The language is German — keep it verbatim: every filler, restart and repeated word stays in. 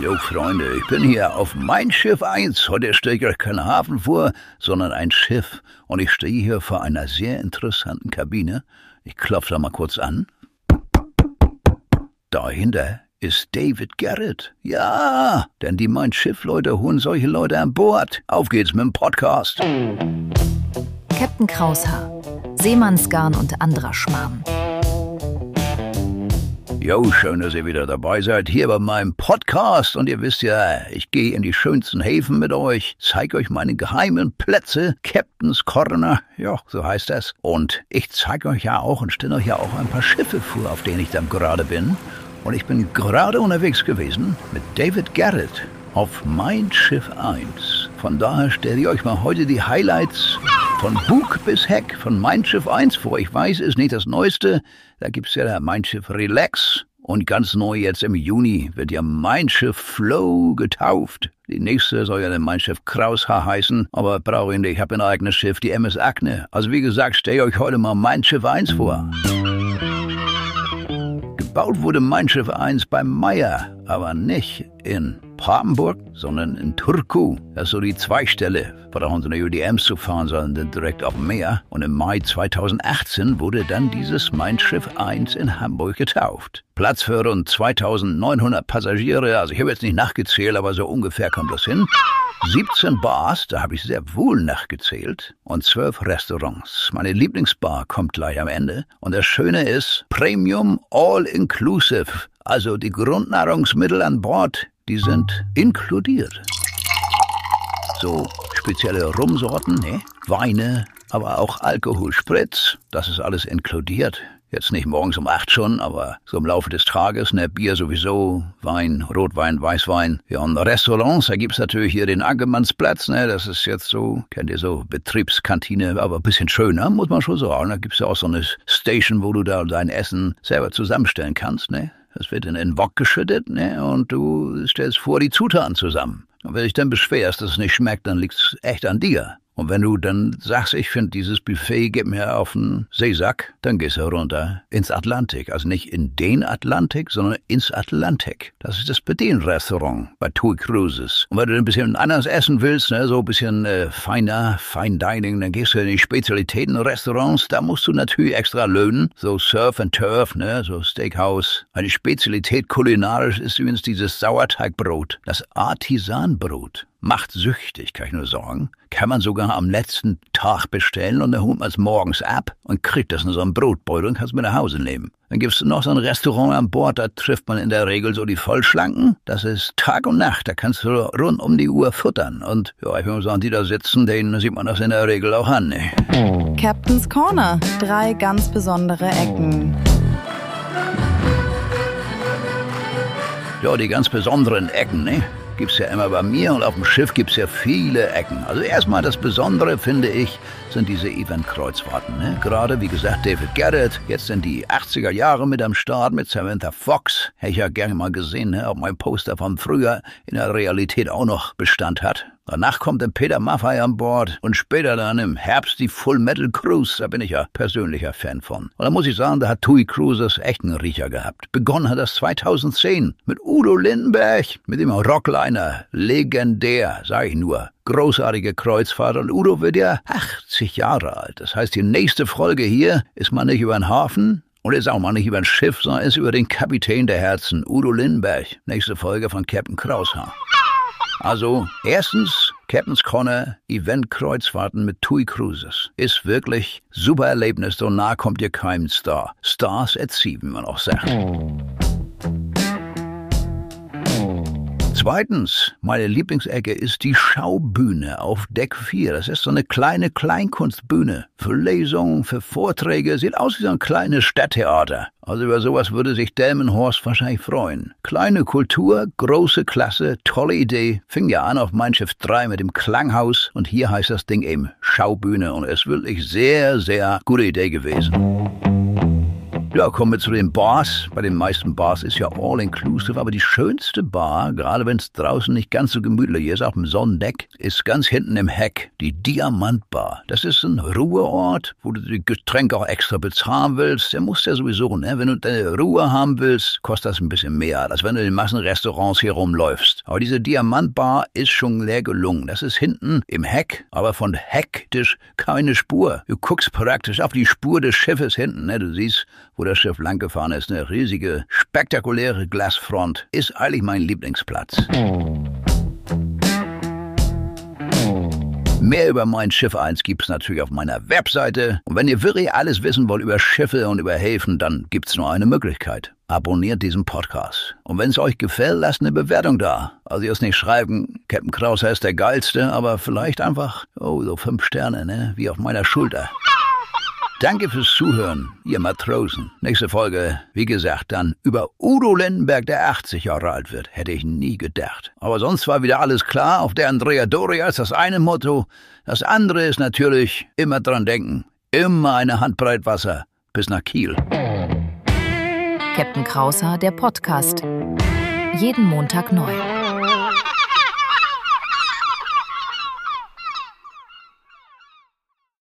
Jo, Freunde, ich bin hier auf Mein Schiff eins. Heute stelle ich euch keinen Hafen vor, sondern ein Schiff. Und ich stehe hier vor einer sehr interessanten Kabine. Ich klopfe da mal kurz an. Dahinter ist David Garrett. Ja, denn die Mein Schiff-Leute holen solche Leute an Bord. Auf geht's mit dem Podcast. Captain Kraushaar, Seemannsgarn und anderer Schmarrn. Jo, schön, dass ihr wieder dabei seid, hier bei meinem Podcast. Und ihr wisst ja, ich gehe in die schönsten Häfen mit euch, zeige euch meine geheimen Plätze, Captain's Corner, ja, so heißt das. Und ich zeige euch ja auch und stelle euch ja auch ein paar Schiffe vor, auf denen ich dann gerade bin. Und ich bin gerade unterwegs gewesen mit David Garrett auf Mein Schiff eins. Von daher stelle ich euch mal heute die Highlights von Bug bis Heck von Mein Schiff eins vor. Ich weiß, ist nicht das Neueste. Da gibt's ja Mein Schiff Relax. Und ganz neu jetzt im Juni wird ja Mein Schiff Flow getauft. Die nächste soll ja dann Mein Schiff Kraushaar heißen. Aber brauche ich nicht, ich habe ein eigenes Schiff, die M S Agne. Also wie gesagt, stelle ich euch heute mal Mein Schiff eins vor. Gebaut wurde Mein Schiff eins bei Meyer, aber nicht in Papenburg, sondern in Turku. Das ist so die Zweigstelle. Brauchen sie nicht über die Ems zu fahren, sondern direkt auf dem Meer. Und im Mai zweitausendachtzehn wurde dann dieses Mein Schiff eins in Hamburg getauft. Platz für rund zweitausendneunhundert Passagiere. Also ich habe jetzt nicht nachgezählt, aber so ungefähr kommt das hin. siebzehn Bars, da habe ich sehr wohl nachgezählt. Und zwölf Restaurants. Meine Lieblingsbar kommt gleich am Ende. Und das Schöne ist, Premium All-Inclusive. Also die Grundnahrungsmittel an Bord, die sind inkludiert. So spezielle Rumsorten, ne? Weine, aber auch Alkohol, Spritz, das ist alles inkludiert. Jetzt nicht morgens um acht schon, aber so im Laufe des Tages, ne, Bier sowieso, Wein, Rotwein, Weißwein. Ja, und Restaurants, da gibt's natürlich hier den Ankermannsplatz, ne, das ist jetzt so, kennt ihr so, Betriebskantine, aber ein bisschen schöner, muss man schon sagen. Da gibt's ja auch so eine Station, wo du da dein Essen selber zusammenstellen kannst, ne. Das wird in den Wok geschüttet, ne, und du stellst vor die Zutaten zusammen. Und wenn du dich dann beschwerst, dass es nicht schmeckt, dann liegt's echt an dir. Und wenn du dann sagst, ich finde dieses Buffet, gib mir auf den Seesack, dann gehst du runter ins Atlantik. Also nicht in den Atlantik, sondern ins Atlantik. Das ist das Bedienrestaurant bei T U I Cruises. Und wenn du ein bisschen anders essen willst, ne, so ein bisschen äh, feiner, Fine Dining, dann gehst du in die Spezialitätenrestaurants. Da musst du natürlich extra löhnen. So Surf and Turf, ne, so Steakhouse. Eine Spezialität kulinarisch ist übrigens dieses Sauerteigbrot, das Artisanbrot. Macht süchtig, kann ich nur sagen. Kann man sogar am letzten Tag bestellen und dann holt man es morgens ab und kriegt das in so einem Brotbeutel und kann es mit nach Hause nehmen. Dann gibt's noch so ein Restaurant an Bord, da trifft man in der Regel so die Vollschlanken. Das ist Tag und Nacht, da kannst du rund um die Uhr futtern. Und ja, ich würde sagen, die da sitzen, denen sieht man das in der Regel auch an. Ne? Captain's Corner, drei ganz besondere Ecken. Ja, die ganz besonderen Ecken, ne? Gibt's ja immer bei mir und auf dem Schiff gibt's ja viele Ecken. Also erstmal das Besondere, finde ich, sind diese Eventkreuzfahrten. Ne? Gerade, wie gesagt, David Garrett, jetzt sind die achtziger Jahre mit am Start mit Samantha Fox. Hätte ich ja gerne mal gesehen, ne? Ob mein Poster von früher in der Realität auch noch Bestand hat. Danach kommt dann Peter Maffay an Bord und später dann im Herbst die Full Metal Cruise. Da bin ich ja persönlicher Fan von. Und da muss ich sagen, da hat T U I Cruises echt einen Riecher gehabt. Begonnen hat das zweitausendzehn mit Udo Lindenberg, mit dem Rockliner. Legendär, sag ich nur. Großartige Kreuzfahrt und Udo wird ja achtzig Jahre alt. Das heißt, die nächste Folge hier ist mal nicht über den Hafen und ist auch mal nicht über ein Schiff, sondern ist über den Kapitän der Herzen, Udo Lindenberg. Nächste Folge von Captain Kraushaar. Also, erstens, Captain's Corner, Eventkreuzfahrten mit T U I Cruises. Ist wirklich super Erlebnis, so nah kommt ihr keinem Star. Stars at sea, wie man auch sagt. Zweitens, meine Lieblingsecke ist die Schaubühne auf Deck vier. Das ist so eine kleine Kleinkunstbühne. Für Lesungen, für Vorträge. Sieht aus wie so ein kleines Stadttheater. Also über sowas würde sich Delmenhorst wahrscheinlich freuen. Kleine Kultur, große Klasse, tolle Idee. Fing ja an auf Mein Schiff drei mit dem Klanghaus. Und hier heißt das Ding eben Schaubühne. Und es ist wirklich sehr, sehr gute Idee gewesen. Ja, kommen wir zu den Bars. Bei den meisten Bars ist ja all-inclusive, aber die schönste Bar, gerade wenn es draußen nicht ganz so gemütlich ist, auf dem Sonnendeck, ist ganz hinten im Heck die Diamantbar. Das ist ein Ruheort, wo du die Getränke auch extra bezahlen willst. Der muss ja sowieso, ne? Wenn du deine Ruhe haben willst, kostet das ein bisschen mehr, als wenn du in den Massenrestaurants hier rumläufst. Aber diese Diamantbar ist schon leer gelungen. Das ist hinten im Heck, aber von hektisch keine Spur. Du guckst praktisch auf die Spur des Schiffes hinten, ne? Du siehst, wo das Schiff langgefahren ist. Eine riesige, spektakuläre Glasfront. Ist eigentlich mein Lieblingsplatz. Mehr über mein Schiff eins gibt's natürlich auf meiner Webseite. Und wenn ihr wirklich alles wissen wollt über Schiffe und über Häfen, dann gibt's nur eine Möglichkeit. Abonniert diesen Podcast. Und wenn es euch gefällt, lasst eine Bewertung da. Also jetzt nicht schreiben, Captain Krauser ist der Geilste, aber vielleicht einfach, oh, so fünf Sterne, ne? Wie auf meiner Schulter. Danke fürs Zuhören, ihr Matrosen. Nächste Folge, wie gesagt, dann über Udo Lindenberg, der achtzig Jahre alt wird. Hätte ich nie gedacht. Aber sonst war wieder alles klar. Auf der Andrea Doria ist das eine Motto. Das andere ist natürlich immer dran denken. Immer eine Handbreit Wasser bis nach Kiel. Captain Krauser, der Podcast. Jeden Montag neu.